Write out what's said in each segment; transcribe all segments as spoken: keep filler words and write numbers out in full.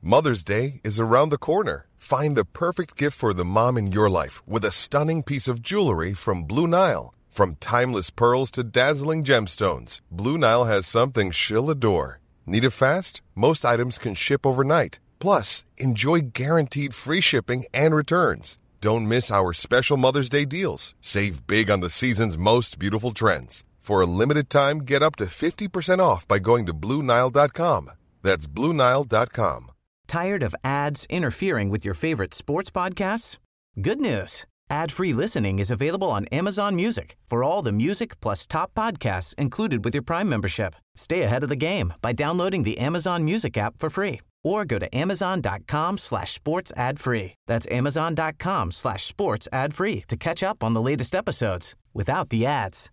Mother's Day is around the corner. Find the perfect gift for the mom in your life with a stunning piece of jewelry from Blue Nile. From timeless pearls to dazzling gemstones, Blue Nile has something she'll adore. Need it fast? Most items can ship overnight. Plus, enjoy guaranteed free shipping and returns. Don't miss our special Mother's Day deals. Save big on the season's most beautiful trends. For a limited time, get up to fifty percent off by going to Blue Nile dot com. That's Blue Nile dot com. Tired of ads interfering with your favorite sports podcasts? Good news. Ad-free listening is available on Amazon Music for all the music plus top podcasts included with your Prime membership. Stay ahead of the game by downloading the Amazon Music app for free or go to amazon.com slash sports ad free. That's amazon.com slash sports ad free to catch up on the latest episodes without the ads.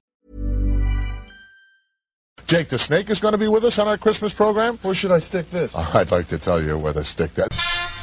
Jake the Snake is going to be with us on our Christmas program. Where should I stick this? I'd like to tell you where to stick that.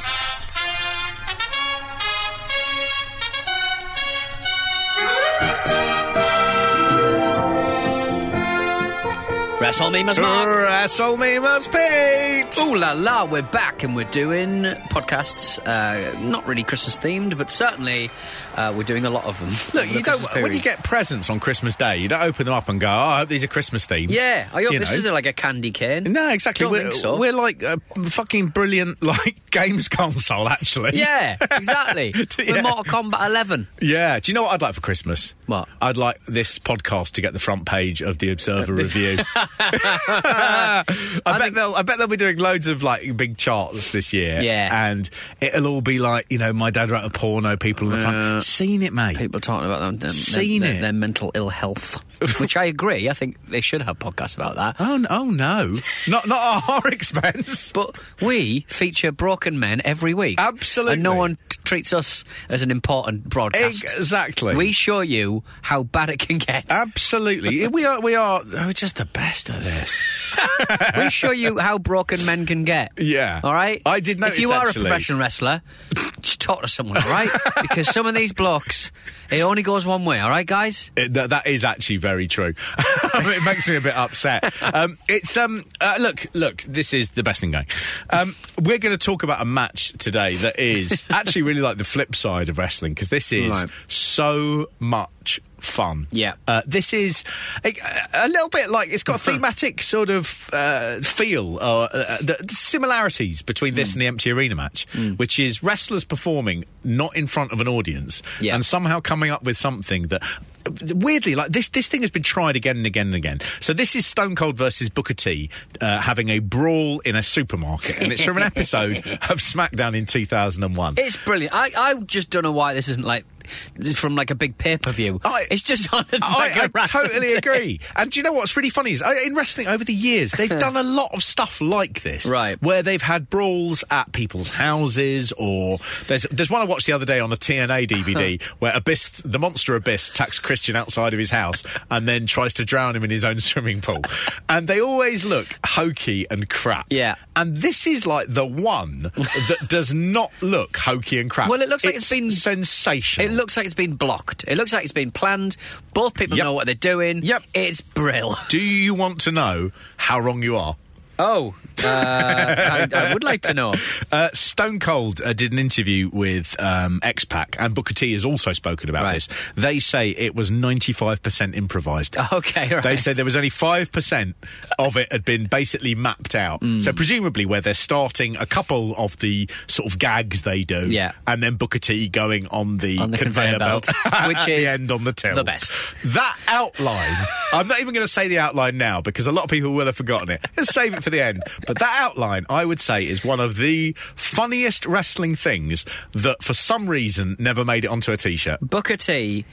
WrestleMemas Mark. WrestleMemas Pete. Ooh la la, we're back and we're doing podcasts, uh, not really Christmas themed, but certainly uh, we're doing a lot of them. Look, you don't, when you get presents on Christmas Day, you don't open them up and go, oh, I hope these are Christmas themed. Yeah, I hope you this know. is like a candy cane. No, exactly. Don't We're, think so. we're like a fucking brilliant like games console, actually. Yeah, exactly. Yeah. We're Mortal Kombat eleven. Yeah. Do you know what I'd like for Christmas? What? I'd like this podcast to get the front page of the Observer Review. I, I bet they'll. I bet they'll be doing loads of like big charts this year. Yeah, and it'll all be like, you know, my dad wrote a porno. People in the front, uh, seen it, mate. People talking about them, them seen their, it. Their, their mental ill health, which I agree. I think they should have podcasts about that. Oh, no, oh no, not not at our expense. But we feature broken men every week. Absolutely, and no one t- treats us as an important broadcast. Exactly. We show you how bad it can get. Absolutely, we are. We are. We're just the best at this. We show you how broken men can get. Yeah. All right? I did notice, If you are actually. a professional wrestler, just talk to someone, all right? Because some of these blokes, it only goes one way, all right, guys? It, that, that is actually very true. It makes me a bit upset. Um, it's, um, uh, look, look, this is the best thing going. Um, we're going to talk about a match today that is actually really like the flip side of wrestling, because this is right. so much fun. Yeah. Uh, this is a, a little bit like, it's got a thematic sort of uh, feel, or uh, the, the similarities between this mm. and the Empty Arena match, mm. which is wrestlers performing not in front of an audience yeah. and somehow coming up with something that... Weirdly, like this, this thing has been tried again and again and again. So this is Stone Cold versus Booker T uh, having a brawl in a supermarket, and it's from an episode of SmackDown in two thousand one. It's brilliant. I, I just don't know why this isn't like from like a big pay-per-view. I, it's just on a, like I, a I totally day. agree. And do you know what's really funny is, in wrestling over the years, they've done a lot of stuff like this. Right. Where they've had brawls at people's houses, or... There's there's one I watched the other day on a T N A D V D where Abyss, the monster Abyss, attacks Christian outside of his house and then tries to drown him in his own swimming pool. And they always look hokey and crap. Yeah. And this is like the one that does not look hokey and crap. Well, it looks like it's it's been... sensational. It looks like it's been blocked. It looks like it's been planned. Both people yep. know what they're doing. Yep. It's brill. Do you want to know how wrong you are? Oh, uh, I, I would like to know. Uh, Stone Cold uh, did an interview with um, X-Pac, and Booker T has also spoken about right. this. They say it was ninety-five percent improvised. Okay, right. They said there was only five percent of it had been basically mapped out. Mm. So presumably where they're starting a couple of the sort of gags they do, yeah. and then Booker T going on the, on the conveyor, conveyor belt, belt which at is the end on the till. The best. That outline, I'm not even going to say the outline now because a lot of people will have forgotten it. Let's save it for the end. But that outline, I would say, is one of the funniest wrestling things that, for some reason, never made it onto a T-shirt. Booker T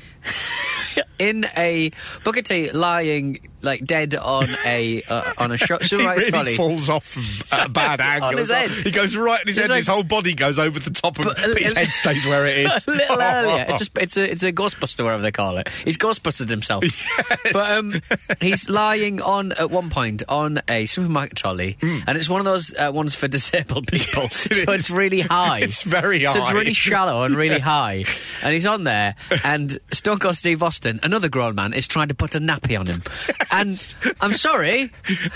in a Booker T lying like dead on a uh, on a shot he really trolley. falls off at a bad angle on his head. He goes right on his It's head. like, his whole body goes over the top of but, but his head stays where it is. A little earlier, it's a, it's a it's a Ghostbuster, whatever they call it. He's Ghostbusted himself. Yes. But um, he's lying on at one point on a supermarket trolley, mm. and it's one of those uh, ones for disabled people. Yes, it so is. it's really high. It's very high. So it's really shallow and really high. And he's on there, and Stone Cold Steve Austin, another grown man, is trying to put a nappy on him. And I'm sorry,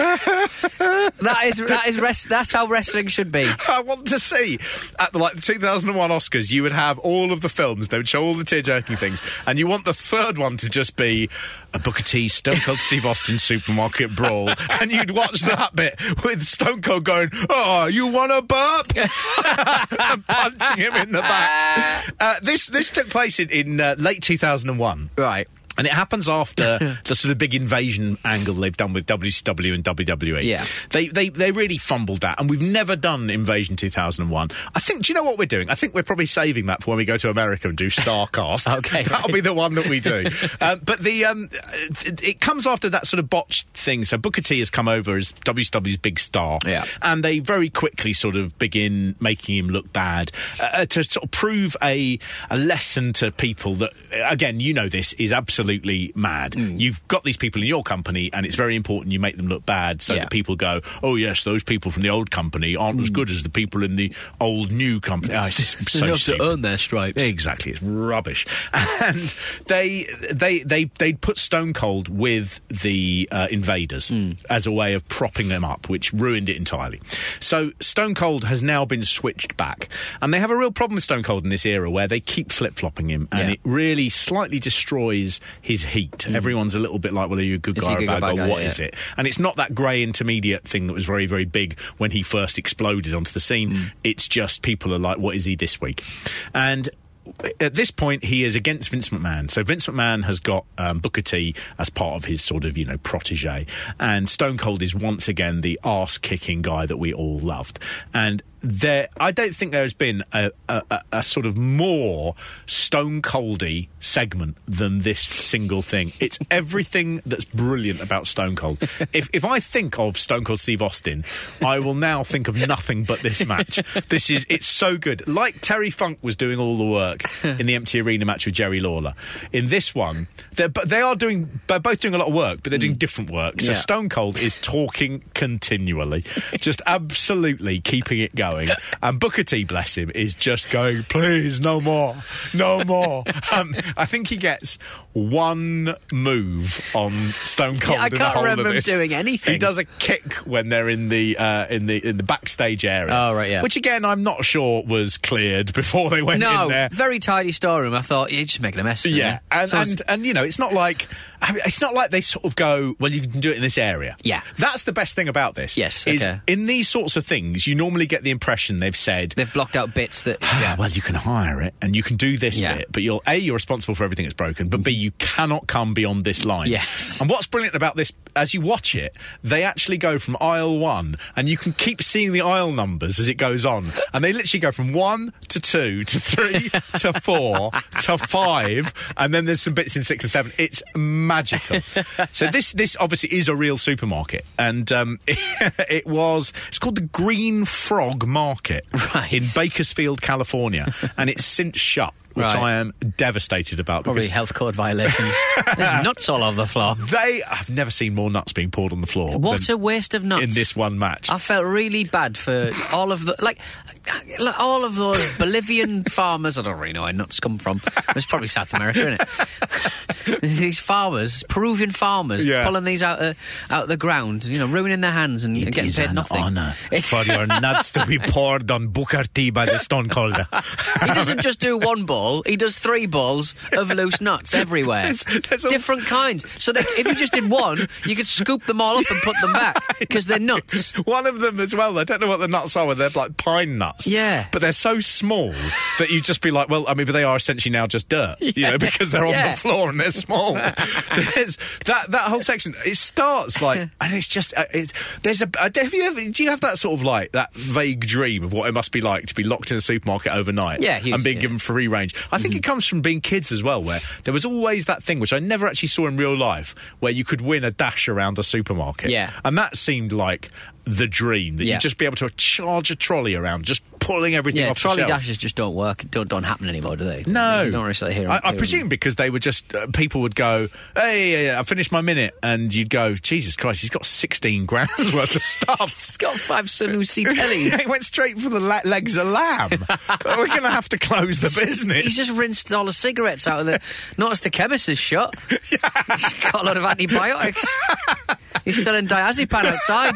that is that is res- that's how wrestling should be. I want to see at the like the two thousand one Oscars, you would have all of the films. They would show all the tear-jerking things, and you want the third one to just be a Booker T, Stone Cold Steve Austin supermarket brawl, and you'd watch that bit with Stone Cold going, "Oh, you want a burp?" and punching him in the back. Uh, this this took place in, in uh, late two thousand one, Right. And it happens after the sort of big invasion angle they've done with W C W and W W E. Yeah. They, they, they really fumbled that, and we've never done Invasion two thousand one. I think, do you know what we're doing? I think we're probably saving that for when we go to America and do StarCast. Okay. That'll be the one that we do. um, but the um, it, it comes after that sort of botched thing. So Booker T has come over as W C W's big star. Yeah. And they very quickly sort of begin making him look bad uh, to sort of prove a, a lesson to people that, again, you know this, is absolutely absolutely mad. Mm. You've got these people in your company, and it's very important you make them look bad so yeah. that people go, oh yes, those people from the old company aren't mm. as good as the people in the old new company. Oh, it's so they have stupid. to earn their stripes. Exactly, it's rubbish. And they they they they put Stone Cold with the uh, Invaders mm. as a way of propping them up, which ruined it entirely. So Stone Cold has now been switched back, and they have a real problem with Stone Cold in this era where they keep flip-flopping him, and yeah. it really slightly destroys his heat. Mm. Everyone's a little bit like, well, are you a good is guy or a bad guy? guy? What yeah. is it? And it's not that grey intermediate thing that was very, very big when he first exploded onto the scene. Mm. It's just people are like, what is he this week? And at this point, he is against Vince McMahon. So Vince McMahon has got um, Booker T as part of his sort of, you know, protege. And Stone Cold is once again the arse-kicking guy that we all loved. And there, I don't think there has been a, a, a sort of more Stone Coldy segment than this single thing. It's everything that's brilliant about Stone Cold. If if I think of Stone Cold Steve Austin, I will now think of nothing but this match. This is it's so good. Like Terry Funk was doing all the work in the Empty Arena match with Jerry Lawler. In this one, they're but they are doing they're both doing a lot of work, but they're doing different work. So yeah. Stone Cold is talking continually, just absolutely keeping it going. And Booker T, bless him, is just going, please, no more, no more. Um, I think he gets one move on Stone Cold. Yeah, I in the can't whole remember of him this. doing anything. He does a kick when they're in the uh, in the in the backstage area. Oh right, yeah. Which again, I'm not sure was cleared before they went no, in there. very tidy storeroom. I thought you're just making a mess. Yeah, and, so and and you know, it's not like I mean, it's not like they sort of go, well, you can do it in this area. Yeah, that's the best thing about this. Yes, is okay. In these sorts of things, you normally get the impression they've said they've blocked out bits that. Yeah. Well, you can hire it and you can do this yeah. bit, but you're a you're responsible for everything that's broken, but b you cannot come beyond this line. Yes. And what's brilliant about this, as you watch it, they actually go from aisle one, and you can keep seeing the aisle numbers as it goes on, and they literally go from one to two to three to four to five, and then there's some bits in six and seven. It's magical. So this this obviously is a real supermarket, and um, it, it was it's called the Green Frog Market right. in Bakersfield, California, and it's since shut. Which right. I am devastated about. Probably health code violations. There's nuts all over the floor. They, I've never seen more nuts being poured on the floor. What a waste of nuts. In this one match. I felt really bad for all of the, like, like all of those Bolivian farmers. I don't really know where nuts come from. It's probably South America, isn't it? These farmers, Peruvian farmers, yeah. pulling these out of, out of the ground, you know, ruining their hands and, and getting paid nothing. It is an honour for your nuts to be poured on Booker T by the Stone Cold. He doesn't just do one ball. He does three balls of loose nuts everywhere. There's, there's different kinds. So that if you just did one, you could scoop them all up and put them back because they're nuts. One of them as well, I don't know what the nuts are, they're like pine nuts. Yeah. But they're so small that you'd just be like, well, I mean, but they are essentially now just dirt, yeah. you know, because they're on yeah. the floor and they're small. There's that that whole section, it starts like, and it's just, uh, it's, there's a, uh, have you ever, do you have that sort of like, that vague dream of what it must be like to be locked in a supermarket overnight yeah, and being yeah. given free range? I think mm-hmm. it comes from being kids as well, where there was always that thing, which I never actually saw in real life, where you could win a dash around a supermarket. Yeah. And that seemed like the dream, that yeah. you'd just be able to charge a trolley around, just pulling everything Yeah, off trolley the shelves. dashes just don't work. Don't don't happen anymore, do they? No. You don't really sort of hear 'em- I, I hear 'em. presume because they were just, uh, people would go, hey, yeah, yeah, I finished my minute, and you'd go, Jesus Christ, he's got sixteen grand's worth of stuff. He's got five Sanusi tellies. Yeah, he went straight for the le- legs of lamb. We're going to have to close the business. He's just rinsed all the cigarettes out of the... Notice the chemist is shut. He's got a lot of antibiotics. He's selling diazepam outside.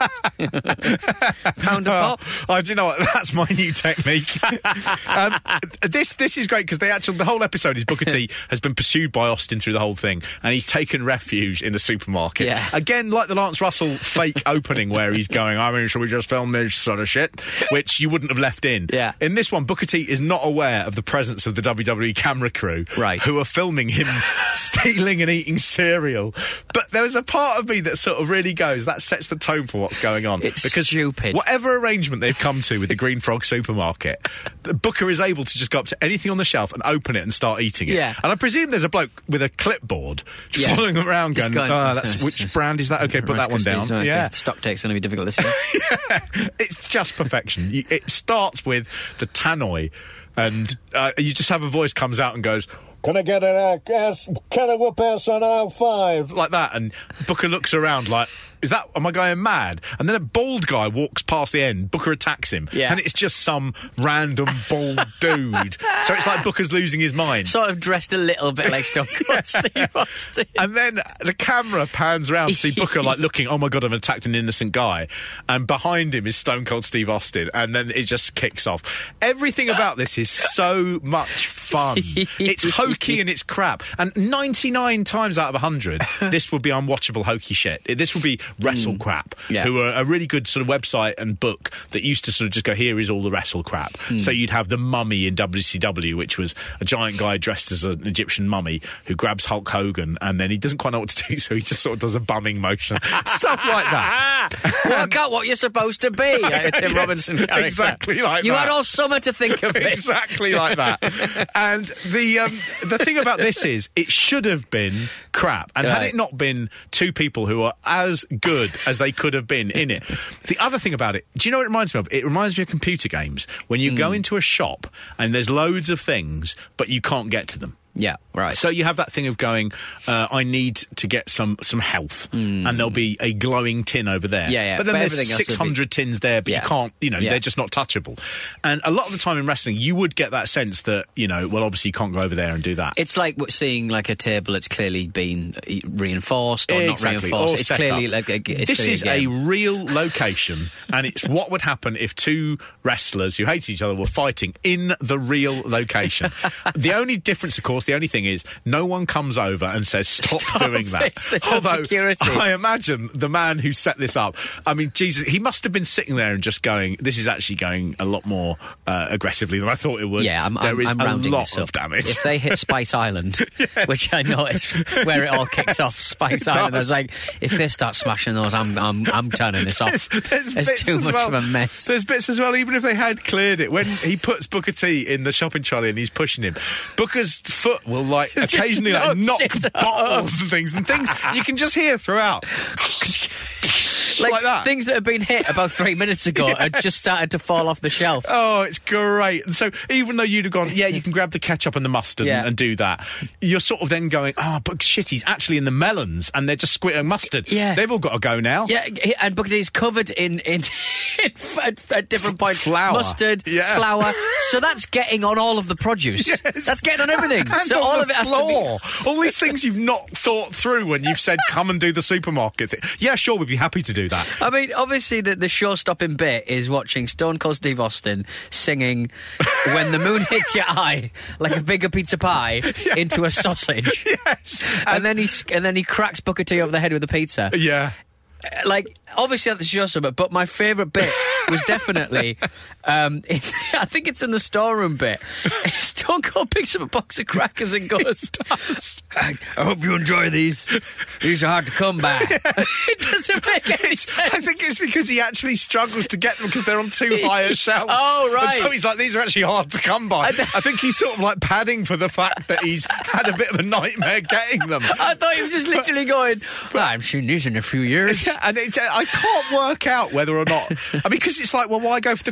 Pound a pop. Oh, do you know what? That's my new technique. um, this this is great because the actual the whole episode is Booker T has been pursued by Austin through the whole thing, and he's taken refuge in the supermarket. Yeah. Again, like the Lance Russell fake opening where he's going, I mean, should we just film this sort of shit? Which you wouldn't have left in. Yeah. In this one, Booker T is not aware of the presence of the W W E camera crew, Right. who are filming him stealing and eating cereal. But there was a part of me that sort of really goes, that sets the tone for what's going on. It's because stupid. Whatever arrangement they've come to with the Green Frog supermarket, Booker is able to just go up to anything on the shelf and open it and start eating it. Yeah. And I presume there's a bloke with a clipboard Yeah. following around Just going, going, oh, that's, which brand is that? Okay, put that one down. Okay, Yeah. Stock take's going to be difficult this year. Yeah. It's just perfection. You, it starts with the tannoy, and uh, you just have a voice comes out and goes, can I get an uh, ass, can I whoop ass on aisle five? Like that, and Booker looks around like, is that, am I going mad? And then a bald guy walks past the end, Booker attacks him, Yeah. and it's just some random bald dude. So it's like Booker's losing his mind. Sort of dressed a little bit like Stone Cold Steve Austin. And then the camera pans around to see Booker like looking, oh my God, I've attacked an innocent guy. And behind him is Stone Cold Steve Austin. And then it just kicks off. Everything about this is so much fun. It's hokey and it's crap. And ninety-nine times out of one hundred, this would be unwatchable hokey shit. This would be Wrestle Crap, Yeah. who are a really good sort of website and book that used to sort of just go, here is all the Wrestle Crap. So you'd have the Mummy in W C W, which was a giant guy dressed as an Egyptian mummy who grabs Hulk Hogan, and then he doesn't quite know what to do, so he just sort of does a bumming motion. Stuff like that. Work out what you're supposed to be. Like a Tim Yes, Robinson character. exactly like you that. had all summer to think of this. Exactly like that. And the um, the thing about this is, it should have been crap. And had Right. it not been two people who are as good as they could have been in it. The other thing about it, do you know what it reminds me of? It reminds me of computer games. When you go into a shop and there's loads of things, but you can't get to them. Yeah, right. So you have that thing of going, uh, I need to get some some health, and there'll be a glowing tin over there. Yeah, yeah, But then but there's everything else would be- six hundred tins there, but Yeah. you can't, you know, Yeah. they're just not touchable. And a lot of the time in wrestling, you would get that sense that, you know, well, obviously you can't go over there and do that. It's like seeing like a table that's clearly been reinforced or Exactly, not reinforced. or It's set clearly up. like a, it's this clearly is a, a game. real location, and it's what would happen if two wrestlers who hated each other were fighting in the real location. The only difference, of course, the only thing is no one comes over and says stop, Stop doing that. it, there's no Although security. I imagine the man who set this up, I mean, Jesus, he must have been sitting there and just going, this is actually going a lot more uh, aggressively than I thought it would. Yeah, I'm, There I'm, is I'm a rounding lot this of up. damage. If they hit Spice Island, which I noticed where it all kicks off, Spice It Island, I was does. like, if they start smashing those, I'm I'm, I'm turning this off. There's, there's It's bits too as much well. of a mess. There's bits as well, even if they had cleared it. When he puts Booker T in the shopping trolley and he's pushing him, Booker's foot will, like, occasionally like, knock knock shit bottles and things, and things you can just hear throughout. Like, that. Things that have been hit about three minutes ago Yes. had just started to fall off the shelf. Oh, it's great. And so even though you'd have gone, yeah, you can grab the ketchup and the mustard Yeah. and, and do that, you're sort of then going, oh, but shit, he's actually in the melons and they're just squirting mustard. Yeah. They've all got to go now. Yeah, he- and Booker T's covered in, in, in at, at different points. Flour. Mustard, Yeah. flour. So that's getting on all of the produce. Yes. That's getting on everything. And so on all the of it has floor. to be... All these things you've not thought through when you've said, come and do the supermarket thing. Yeah, sure, we'd be happy to do that. I mean, obviously, the, the show-stopping bit is watching Stone Cold Steve Austin singing "When the Moon Hits Your Eye" like a bigger pizza pie into a sausage, Yes. and then he s- and then he cracks Booker T over the head with a pizza. Yeah. Like, obviously that's the show summit, but my favourite bit was definitely, um, in, I think it's in the storeroom bit. Stone Cold picks up a box of crackers and goes, I, I hope you enjoy these. These are hard to come by. It doesn't make any sense. I think it's because he actually struggles to get them because they're on too high a shelf. Oh, right. And so he's like, these are actually hard to come by. I I, th- think he's sort of like padding for the fact that he's had a bit of a nightmare getting them. I thought he was just literally going, well, I'm seeing these in a few years. And it's, I can't work out whether or not. I mean, because it's like, well, why go for the crackers? Maybe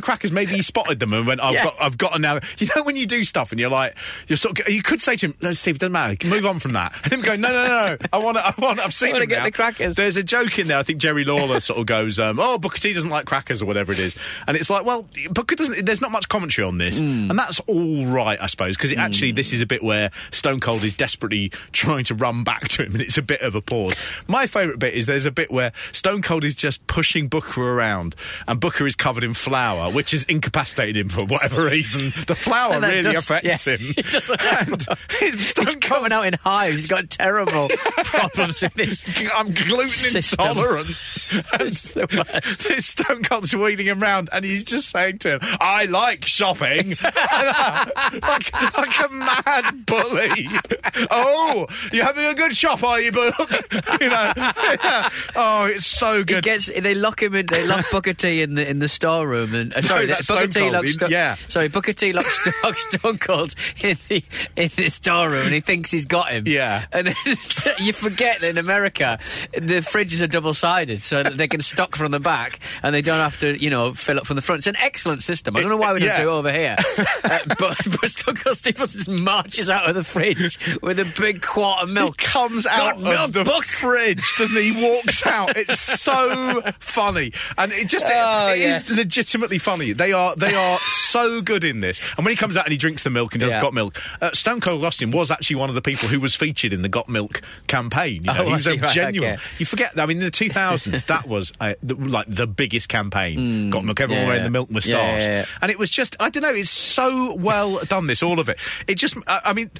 maybe he spotted them and went, I've Yeah. got, I've got to now. You know, when you do stuff and you're like, you're sort of, you could say to him, no, Steve, it doesn't matter. Move on from that. And him go, no, no, no, no. I want to, I want, I've seen I wanna them get now. the crackers. There's a joke in there. I think Jerry Lawler sort of goes, um, oh, Booker T doesn't like crackers or whatever it is. And it's like, well, Booker doesn't, there's not much commentary on this. Mm. And that's all right, I suppose, because Mm. actually this is a bit where Stone Cold is desperately trying to run back to him, and it's a bit of a pause. My favourite bit is there's a bit where Stone Cold is just pushing Booker around, and Booker is covered in flour, which has incapacitated him for whatever reason. The flour And that really dust, affects yeah. him. It doesn't And He's Stone coming out in hives. He's got terrible problems with his I'm gluten system. intolerant. It's the worst. This Stone Cold's wheeling him round, and he's just saying to him, I like shopping. like, like a mad bully. Oh, you're having a good shop, are you, Book? You know. Oh, it's so He good. gets. They lock him in. They lock Booker T in the in the storeroom, and uh, sorry, that's Booker Stone T Cold. locks. He- Sto- yeah. Sorry, Booker T locks Sto- Stone Cold in the in the storeroom, and he thinks he's got him. Yeah. And then you forget that in America the fridges are double sided, so that they can stock from the back, and they don't have to, you know, fill up from the front. It's an excellent system. I don't know why we don't Yeah. do it over here. uh, but but Stone Cold Steve Austin just marches out of the fridge with a big quart of milk. He comes out Got milk, of the Book. fridge, doesn't he? He walks out. It's so funny, and it just Oh, it, it yeah. is legitimately funny. They are they are so good in this. And when he comes out and he drinks the milk and does Yeah. Got Milk, uh, Stone Cold Austin was actually one of the people who was featured in the Got Milk campaign. You know, Oh, he was was a he? Right, genuine. okay. You forget that. I mean, in the two thousands, that was uh, the, like the biggest campaign. Got Milk, everyone yeah, wearing yeah. the milk moustache, Yeah, yeah, yeah. and it was just I don't know. It's so well done. This all of it. It just I, I mean.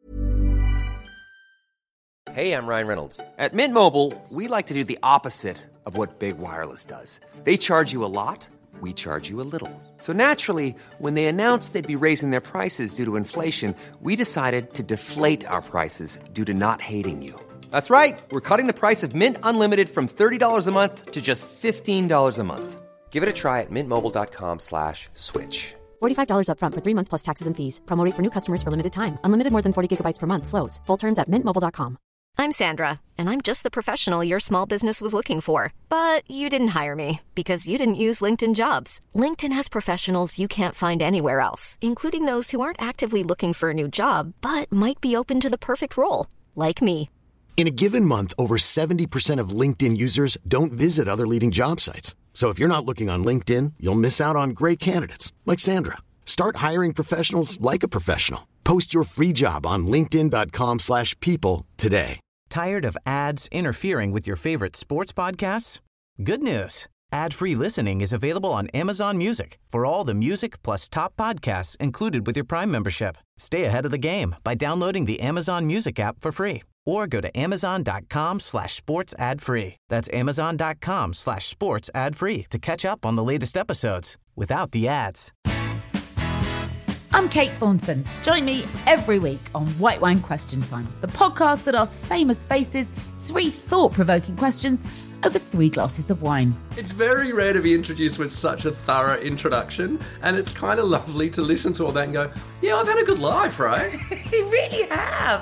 Hey, I'm Ryan Reynolds. At Mint Mobile, we like to do the opposite of what Big Wireless does. They charge you a lot, we charge you a little. So naturally, when they announced they'd be raising their prices due to inflation, we decided to deflate our prices due to not hating you. That's right. We're cutting the price of Mint Unlimited from thirty dollars a month to just fifteen dollars a month. Give it a try at mintmobile.com slash switch. forty-five dollars up front for three months plus taxes and fees. Promo rate for new customers for limited time. Unlimited more than forty gigabytes per month slows. Full terms at mint mobile dot com. I'm Sandra, and I'm just the professional your small business was looking for. But you didn't hire me because you didn't use LinkedIn Jobs. LinkedIn has professionals you can't find anywhere else, including those who aren't actively looking for a new job, but might be open to the perfect role, like me. In a given month, over seventy percent of LinkedIn users don't visit other leading job sites. So if you're not looking on LinkedIn, you'll miss out on great candidates like Sandra. Start hiring professionals like a professional. Post your free job on linkedin dot com slash people today. Tired of ads interfering with your favorite sports podcasts? Good news. Ad-free listening is available on Amazon Music for all the music plus top podcasts included with your Prime membership. Stay ahead of the game by downloading the Amazon Music app for free or go to amazon.com slash sports ad free. That's amazon.com slash sports ad free to catch up on the latest episodes without the ads. I'm Kate Thornton. Join me every week on White Wine Question Time, the podcast that asks famous faces three thought-provoking questions over three glasses of wine. It's very rare to be introduced with such a thorough introduction, and it's kind of lovely to listen to all that and go, yeah, I've had a good life, right? You really have.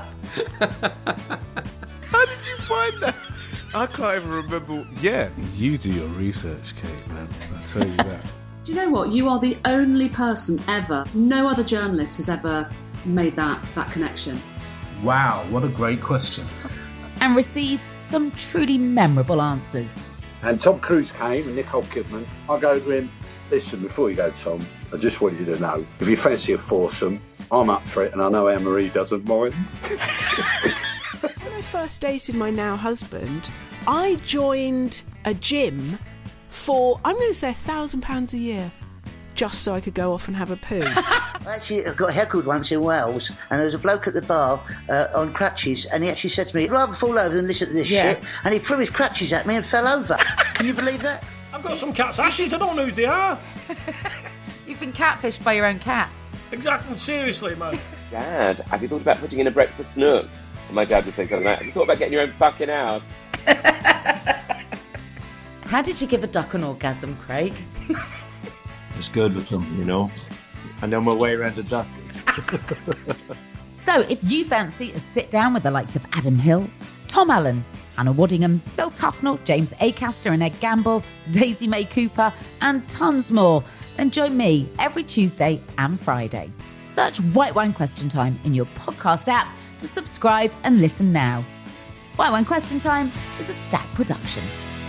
How did you find that? I can't even remember. Yeah. You do your research, Kate, man. I tell you that. Do you know what? You are the only person ever, no other journalist has ever made that, that connection. Wow, what a great question. And receives some truly memorable answers. And Tom Cruise came and Nicole Kidman. I go to him, listen, before you go, Tom, I just want you to know, if you fancy a foursome, I'm up for it and I know Anne-Marie doesn't mind. When I first dated my now husband, I joined a gym for, I'm going to say, a thousand pounds a year, just so I could go off and have a poo. Actually, I got heckled once in Wales, and there was a bloke at the bar uh, on crutches, and he actually said to me, I'd rather fall over than listen to this Yeah. shit, and he threw his crutches at me and fell over. Can you believe that? I've got some cat's ashes, I don't know who they are. You've been catfished by your own cat. Exactly, seriously, man. Dad, have you thought about putting in a breakfast nook? And my dad would say something like, have you thought about getting your own fucking house? How did you give a duck an orgasm, Craig? It's good with them, you know. I know my way around a duck. So if you fancy a sit-down with the likes of Adam Hills, Tom Allen, Anna Waddingham, Phil Tufnell, James Acaster and Ed Gamble, Daisy May Cooper, and tons more, Then join me every Tuesday and Friday. Search White Wine Question Time in your podcast app to subscribe and listen now. White Wine Question Time is a Stack production.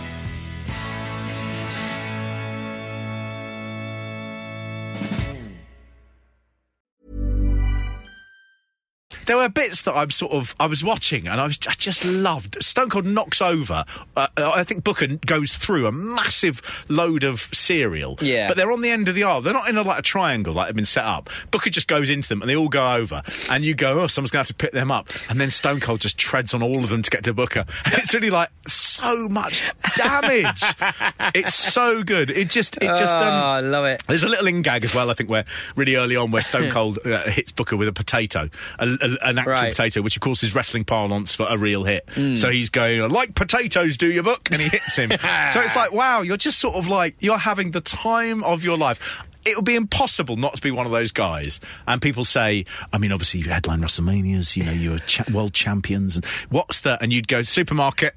There were bits that I'm sort of I was watching and I was I just loved. Stone Cold knocks over. Uh, I think Booker goes through a massive load of cereal. Yeah. But they're on the end of the aisle. They're not in a, like a triangle like they've been set up. Booker just goes into them and they all go over. And you go, oh, someone's going to have to pick them up. And then Stone Cold just treads on all of them to get to Booker. And it's really like so much damage. It's so good. It just it just. Um, oh, I love it. There's a little in gag as well. I think where really early on where Stone Cold uh, hits Booker with a potato. A, a, an actual right. potato, which of course is wrestling parlance for a real hit. Mm. So he's going, like potatoes, do you, Book? And he hits him. So it's like, wow, you're just sort of like, you're having the time of your life. It would be impossible not to be one of those guys. And people say, I mean, obviously you headline WrestleManias, you know, you're cha- world champions, and what's that? And you'd go, supermarket.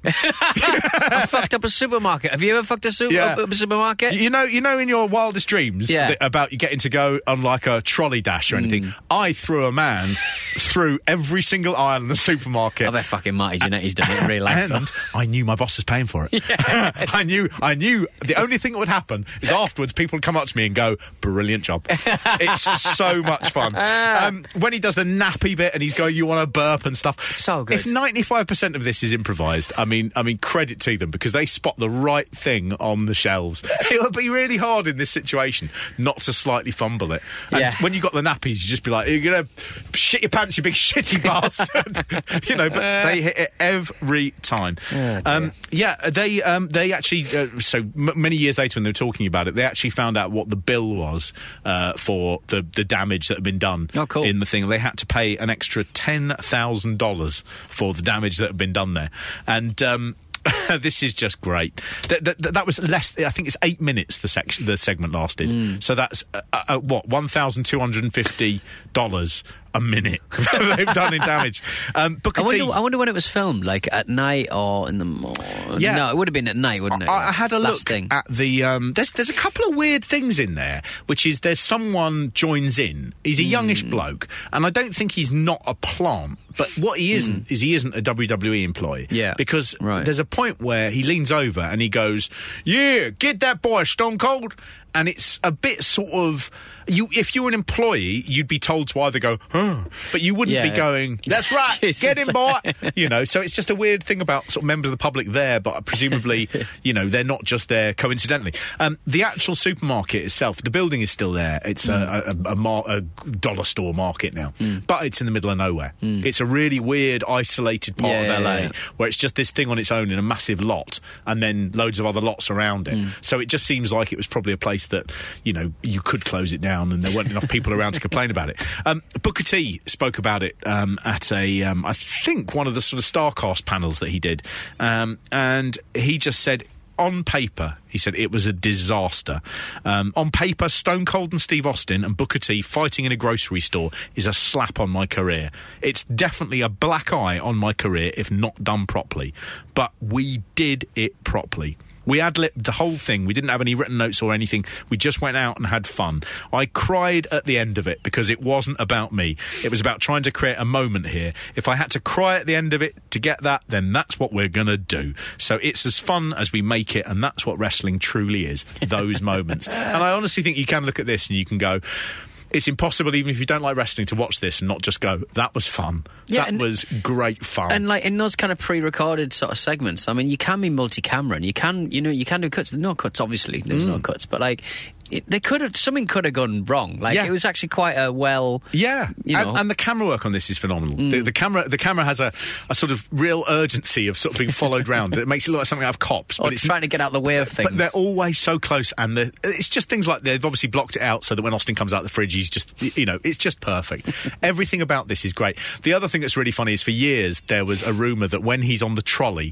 I fucked up a supermarket. Have you ever fucked a, super- yeah. up a supermarket? You know, you know, in your wildest dreams yeah. th- about you getting to go on like a trolley dash or anything, mm. I threw a man through every single aisle in the supermarket. I bet fucking Marty Jannetty's done it in real life. And I knew my boss was paying for it. Yeah. I knew, I knew the only thing that would happen is afterwards people would come up to me and go, brilliant job. It's so much fun. Um, when he does the nappy bit and he's going, you want to burp and stuff. So good. If ninety-five percent of this is improvised, I mean, I mean, credit to them because they spot the right thing on the shelves. It would be really hard in this situation not to slightly fumble it. And yeah. when you got the nappies, you just be like, you're going to shit your pants, you big shitty bastard. You know, but they hit it every time. Oh, um, yeah, they um, they actually, uh, so m- many years later when they were talking about it, they actually found out what the bill was uh, for the, the damage that had been done oh, cool. in the thing. They had to pay an extra ten thousand dollars for the damage that had been done there. And um, this is just great. That, that, that was less, I think it's eight minutes the, section, the segment lasted. Mm. So that's, uh, uh, what, one thousand two hundred fifty dollars a minute they've done in damage. Um, Booker I wonder, T, I wonder when it was filmed, like at night or in the morning. Yeah. No, it would have been at night, wouldn't it? I, I had a Last look thing. at the. Um, there's there's a couple of weird things in there, which is there's someone joins in. He's a Mm. youngish bloke, and I don't think he's not a plant. But what he isn't mm. is he isn't a W W E employee. Yeah. Because right. there's a point where he leans over and he goes, "Yeah, get that boy, Stone Cold." And it's a bit sort of, you. If you were an employee, you'd be told to either go, huh, but you wouldn't yeah, be yeah. going, that's right, get him, boy. You know, so it's just a weird thing about sort of members of the public there, but presumably, you know, they're not just there coincidentally. Um, the actual supermarket itself, the building is still there. It's mm. a, a, a, mar- a dollar store market now, mm. but it's in the middle of nowhere. Mm. It's a really weird, isolated part yeah, of L A yeah, yeah. where it's just this thing on its own in a massive lot, and then loads of other lots around it. Mm. So it just seems like it was probably a place that, you know, you could close it down and there weren't enough people around to complain about it. Um, Booker T spoke about it um, at a, um, I think, one of the sort of StarCast panels that he did. Um, and he just said, on paper, he said it was a disaster. Um, on paper, Stone Cold and Steve Austin and Booker T fighting in a grocery store is a slap on my career. It's definitely a black eye on my career if not done properly. But we did it properly. We ad-libbed the whole thing. We didn't have any written notes or anything. We just went out and had fun. I cried at the end of it because it wasn't about me. It was about trying to create a moment here. If I had to cry at the end of it to get that, then that's what we're going to do. So it's as fun as we make it, and that's what wrestling truly is, those moments. And I honestly think you can look at this and you can go, it's impossible, even if you don't like wrestling, to watch this and not just go, that was fun. Yeah, that and, was great fun. And like in those kind of pre-recorded sort of segments, I mean, you can be multi-camera and you can, you know, you can do cuts. There's no cuts, obviously. There's mm. no cuts, but like, it, they could have, something could have gone wrong. Like, yeah. it was actually quite a well, yeah, you know. and, and the camera work on this is phenomenal. Mm. The, the camera, the camera has a, a sort of real urgency of sort of being followed round. It makes it look like something out of Cops, but or it's trying to get out the way of things. But they're always so close, and it's just things like they've obviously blocked it out so that when Austin comes out the fridge, he's just, you know, it's just perfect. Everything about this is great. The other thing that's really funny is for years there was a rumour that when he's on the trolley,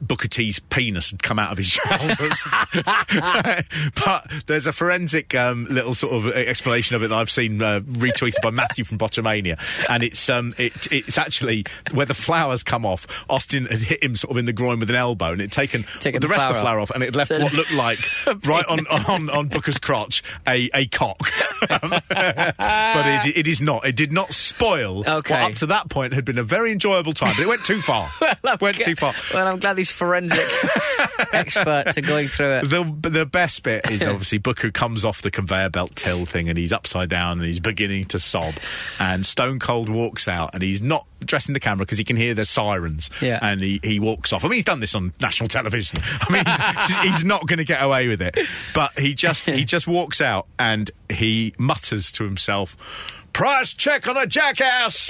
Booker T's penis had come out of his trousers. But there's a forensic um, little sort of explanation of it that I've seen uh, retweeted by Matthew from Bottomania, and it's um, it, it's actually where the flowers come off. Austin had hit him sort of in the groin with an elbow, and it taken, Taken the the rest of flower the flower off. off, and it left So- what looked like right on, on, on Booker's crotch a, a cock. Um, but it, it is not. It did not spoil Okay. what up to that point had been a very enjoyable time, but it went too far. I'm went gl- too far. Well, I'm glad these forensic experts are going through it. The, the best bit is obviously Booker comes off the conveyor belt till thing and he's upside down and he's beginning to sob, and Stone Cold walks out and he's not addressing the camera because he can hear the sirens. Yeah. And he, he walks off. I mean, he's done this on national television. I mean, he's, he's not going to get away with it. But he just he just walks out and he mutters to himself, "Price check on a jackass!"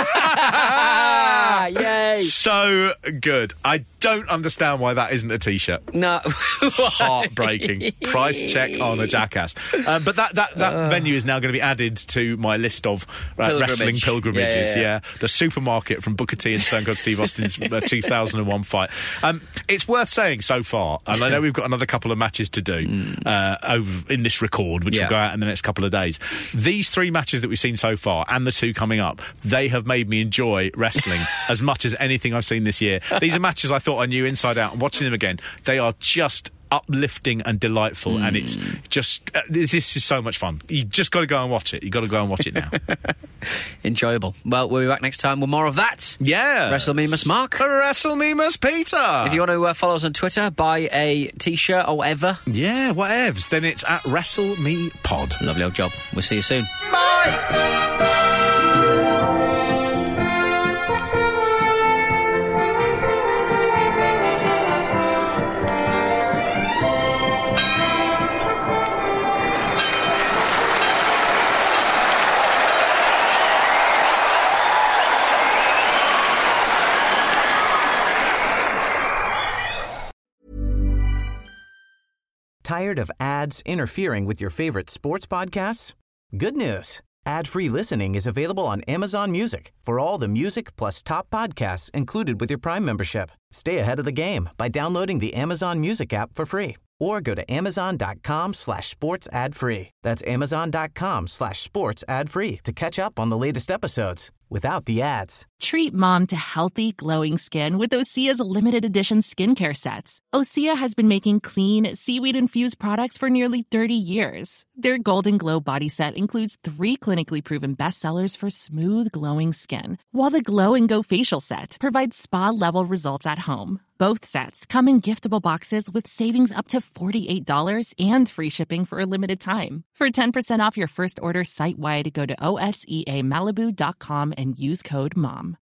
Yay! So good. I don't understand why that isn't a T-shirt. No. Heartbreaking. Price check on a jackass. Uh, but that that, that Uh. venue is now going to be added to my list of uh, Pilgrimage. wrestling pilgrimages. Yeah, yeah, yeah. The supermarket from Booker T and Stone Cold Steve Austin's uh, two thousand one fight. Um, it's worth saying so far, and I know we've got another couple of matches to do uh, over in this record, which Yeah. will go out in the next couple of days. These three matches that we've seen so far, and the two coming up, they have made me enjoy wrestling as much as anything I've seen this year. These are matches I thought I knew inside out, and watching them again, they are just uplifting and delightful, and it's just uh, this is so much fun. You just got to go and watch it. You got to go and watch it now. Enjoyable. Well, we'll be back next time with more of that. Yeah. Wrestle me, Miss Mark. Wrestle me, Miss Peter. If you want to uh, follow us on Twitter, buy a T-shirt or whatever. Yeah, whatevs. Then it's at Wrestle Me Pod. Lovely old job. We'll see you soon. Tired of ads interfering with your favorite sports podcasts? Good news. Ad-free listening is available on Amazon Music for all the music plus top podcasts included with your Prime membership. Stay ahead of the game by downloading the Amazon Music app for free or go to amazon.com slash sports ad free. That's amazon.com slash sports ad free to catch up on the latest episodes without the ads. Treat mom to healthy, glowing skin with Osea's limited edition skincare sets. Osea has been making clean, seaweed-infused products for nearly thirty years. Their Golden Glow body set includes three clinically proven bestsellers for smooth, glowing skin, while the Glow and Go facial set provides spa-level results at home. Both sets come in giftable boxes with savings up to forty-eight dollars and free shipping for a limited time. For ten percent off your first order site-wide, go to O S E A Malibu dot com and use code MOM.